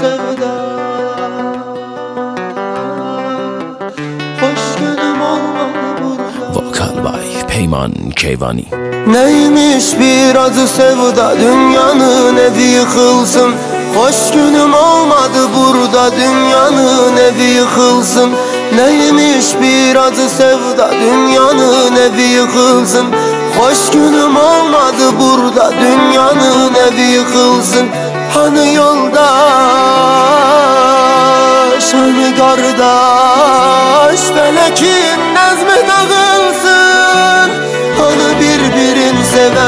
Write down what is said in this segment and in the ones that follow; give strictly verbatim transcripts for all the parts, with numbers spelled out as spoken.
sevda. Hoş günüm olmadı burada. Vokal by Peyman Keyvani. Neymiş bir adı sevda, dünyanın evi yıkılsın. Hoş günüm olmadı burada, dünyanın evi yıkılsın. Neymiş bir adı sevda, dünyanın evi yıkılsın. Hoş günüm olmadı burada, dünyanın evi yıkılsın. Hani yoldaş, hani kardeş, felekin nezmi dağılsın. Hani birbirini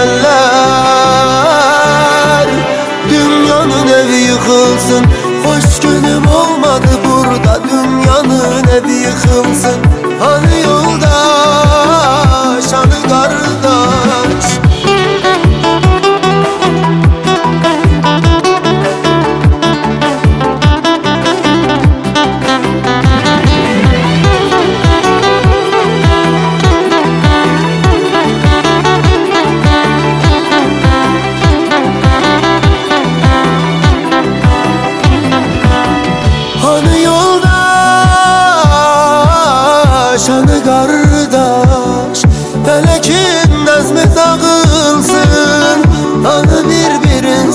sevenler, dünyanın evi yıkılsın. Hoş günüm olmadı burada, dünyanın evi yıkılsın. Hani yoldaş, hani kardeş. Hani yoldaş, hani kardeş, felekin nezmi dağılsın. Hani birbirini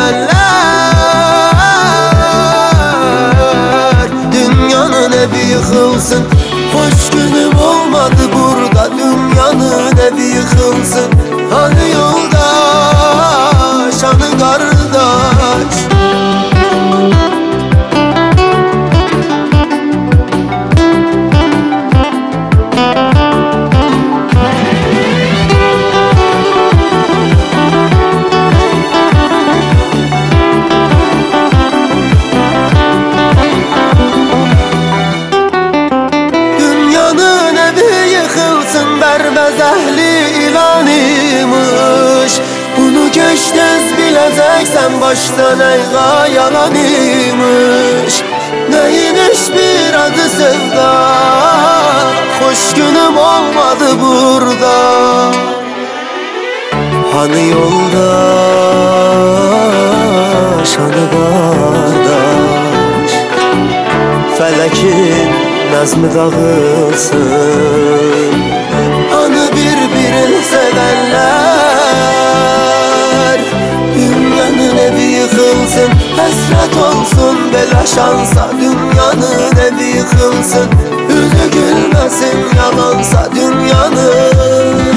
sevenler, dünyanın evi yıkılsın. Hoş günüm olmadı burada, dünyanın evi yıkılsın. Hani yoldaş, hani kardeş. Berbez ehli ilanıymış. Bunu geçtez bileceksen baştan eyga yalanıymış. Neymiş bir adı sevda, hoş günüm olmadı burada. Hani yoldaş, hani kardeş, felekin nezmi dağılsın. Hani birbirini sevenler, dünyanın evi yıkılsın. Hasret olsun bela şansa, dünyanın evi yıkılsın. Yüzü gülmesin yalansa dünyanın.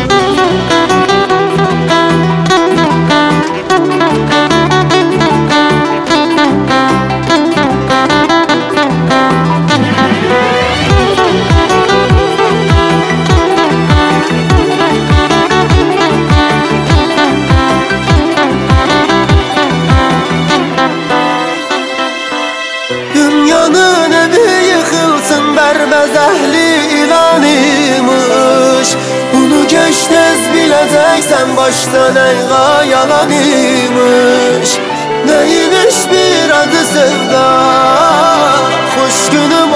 Dünyanın evi yıkılsın, berbez ehli ilanıymış. Bunu geçtez bileceksen baştan eyga yalanıymış. Neymiş bir adı sevda, hoş günüm